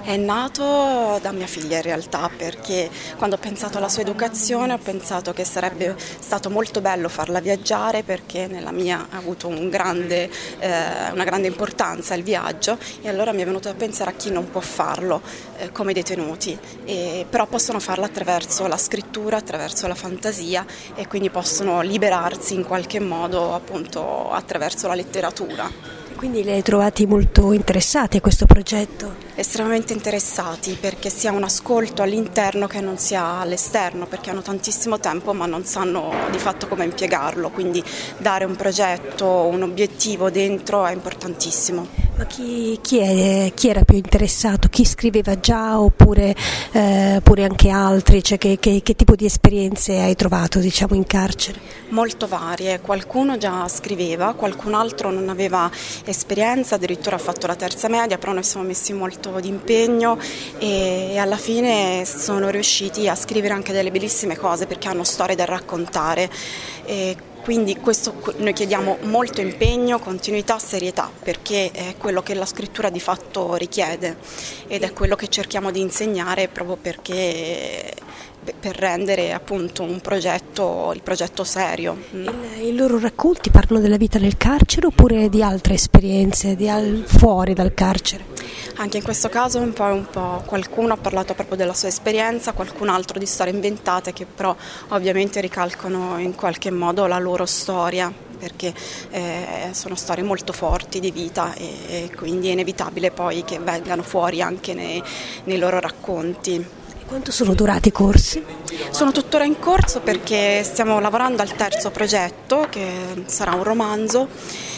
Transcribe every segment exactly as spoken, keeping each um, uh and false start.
È nato da mia figlia in realtà, perché quando ho pensato alla sua educazione ho pensato che sarebbe stato molto bello farla viaggiare, perché nella mia ha avuto un grande, eh, una grande importanza il viaggio, e allora mi è venuto da pensare a chi non può farlo, eh, come i detenuti, e, però possono farlo attraverso la scrittura, attraverso la fantasia, e quindi possono liberarsi in qualche modo appunto attraverso la letteratura. Quindi li hai trovati molto interessati a questo progetto? Estremamente interessati, perché sia un ascolto all'interno che non sia all'esterno, perché hanno tantissimo tempo ma non sanno di fatto come impiegarlo, quindi dare un progetto, un obiettivo dentro è importantissimo. Ma chi, chi, è, chi era più interessato? Chi scriveva già oppure, eh, oppure anche altri? Cioè che, che, che tipo di esperienze hai trovato, diciamo, in carcere? Molto varie, qualcuno già scriveva, qualcun altro non aveva esperienza, addirittura ha fatto la terza media, però noi siamo messi molto di impegno e, e alla fine sono riusciti a scrivere anche delle bellissime cose, perché hanno storie da raccontare. E quindi questo noi chiediamo molto impegno, continuità, serietà, perché è quello che la scrittura di fatto richiede ed è quello che cerchiamo di insegnare, proprio perché per rendere appunto un progetto, il progetto serio. Il, I loro racconti parlano della vita nel carcere oppure di altre esperienze, di al, fuori dal carcere? Anche in questo caso un po' un po', qualcuno ha parlato proprio della sua esperienza, qualcun altro di storie inventate che però ovviamente ricalcano in qualche modo la loro storia, perché eh, sono storie molto forti di vita e, e quindi è inevitabile poi che vengano fuori anche nei, nei loro racconti. Quanto sono durati i corsi? Sono tuttora in corso perché stiamo lavorando al terzo progetto, che sarà un romanzo,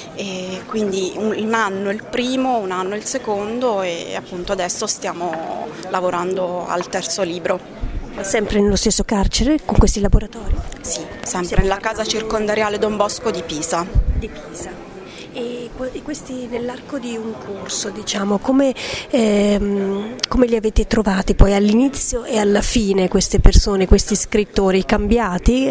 e quindi un anno il primo, un anno il secondo, e appunto adesso stiamo lavorando al terzo libro. Sempre nello stesso carcere, con questi laboratori? Sì, sempre nella casa circondariale Don Bosco di Pisa. Di Pisa. E questi nell'arco di un corso, diciamo, come, ehm, come li avete trovati poi all'inizio e alla fine queste persone, questi scrittori cambiati?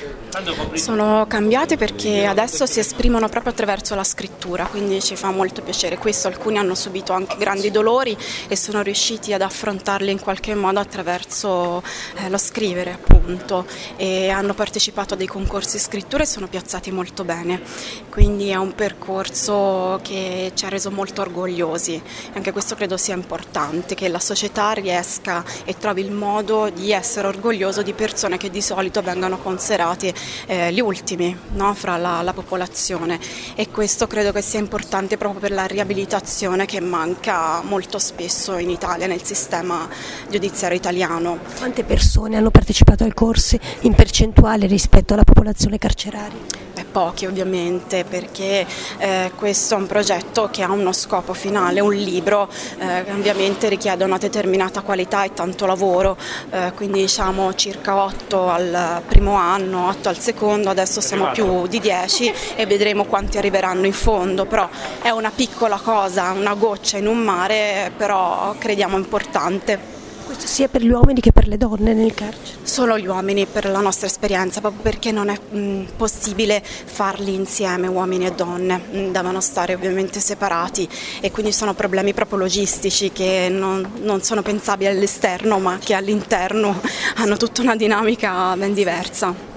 Sono cambiate perché adesso si esprimono proprio attraverso la scrittura, quindi ci fa molto piacere questo. Alcuni hanno subito anche grandi dolori e sono riusciti ad affrontarli in qualche modo attraverso eh, lo scrivere, appunto, e hanno partecipato a dei concorsi scrittura e sono piazzati molto bene, quindi è un percorso che ci ha reso molto orgogliosi. Anche questo credo sia importante, che la società riesca e trovi il modo di essere orgoglioso di persone che di solito vengono considerate Eh, gli ultimi, no, fra la, la popolazione, e questo credo che sia importante proprio per la riabilitazione che manca molto spesso in Italia, nel sistema giudiziario italiano. Quante persone hanno partecipato ai corsi in percentuale rispetto alla popolazione carceraria? Beh, pochi ovviamente, perché eh, questo è un progetto che ha uno scopo finale, un libro, eh, che ovviamente richiede una determinata qualità e tanto lavoro, eh, quindi diciamo circa otto al primo anno, otto al secondo, adesso siamo più di dieci e vedremo quanti arriveranno in fondo, però è una piccola cosa, una goccia in un mare, però crediamo importante. Questo sia per gli uomini che per le donne nel carcere? Solo gli uomini, per la nostra esperienza, proprio perché non è mh, possibile farli insieme, uomini e donne, mh, devono stare ovviamente separati, e quindi sono problemi proprio logistici che non, non sono pensabili all'esterno, ma che all'interno hanno tutta una dinamica ben diversa.